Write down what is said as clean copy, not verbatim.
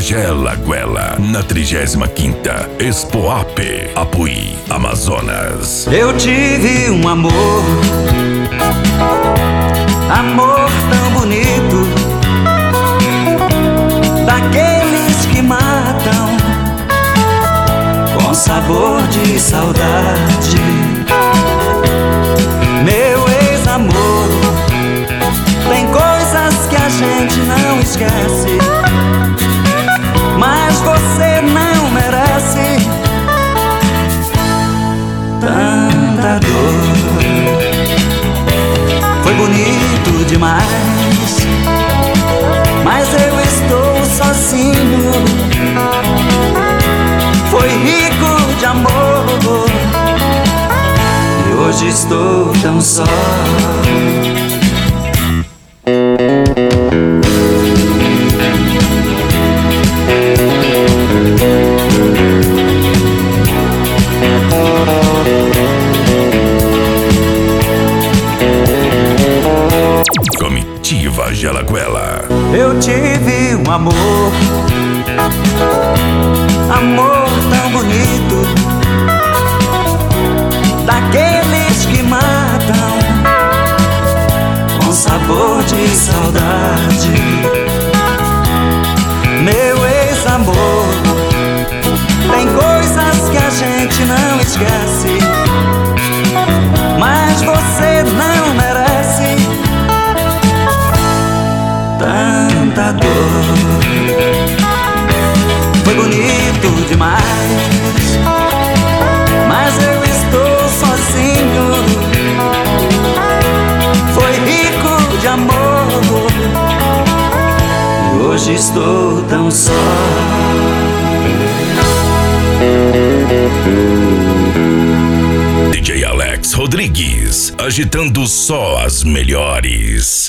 Gela Guela, na 35ª Expoap, Apuí, Amazonas. Eu tive um amor tão bonito, daqueles que matam com sabor de saudade. Meu ex-amor, tem coisas que a gente não esquece, mas você não merece tanta dor. Foi bonito demais, mas eu estou sozinho. Foi rico de amor e hoje estou tão só. Comitiva Gela Guela. Eu tive um amor tão bonito, daqueles que matam com sabor de saudade. Meu ex-amor, tem coisas que a gente não esquece, mas você não merece tanta dor. Foi bonito demais, mas eu estou sozinho. Foi rico de amor e hoje estou tão só. DJ Alex Rodrigues, agitando só as melhores.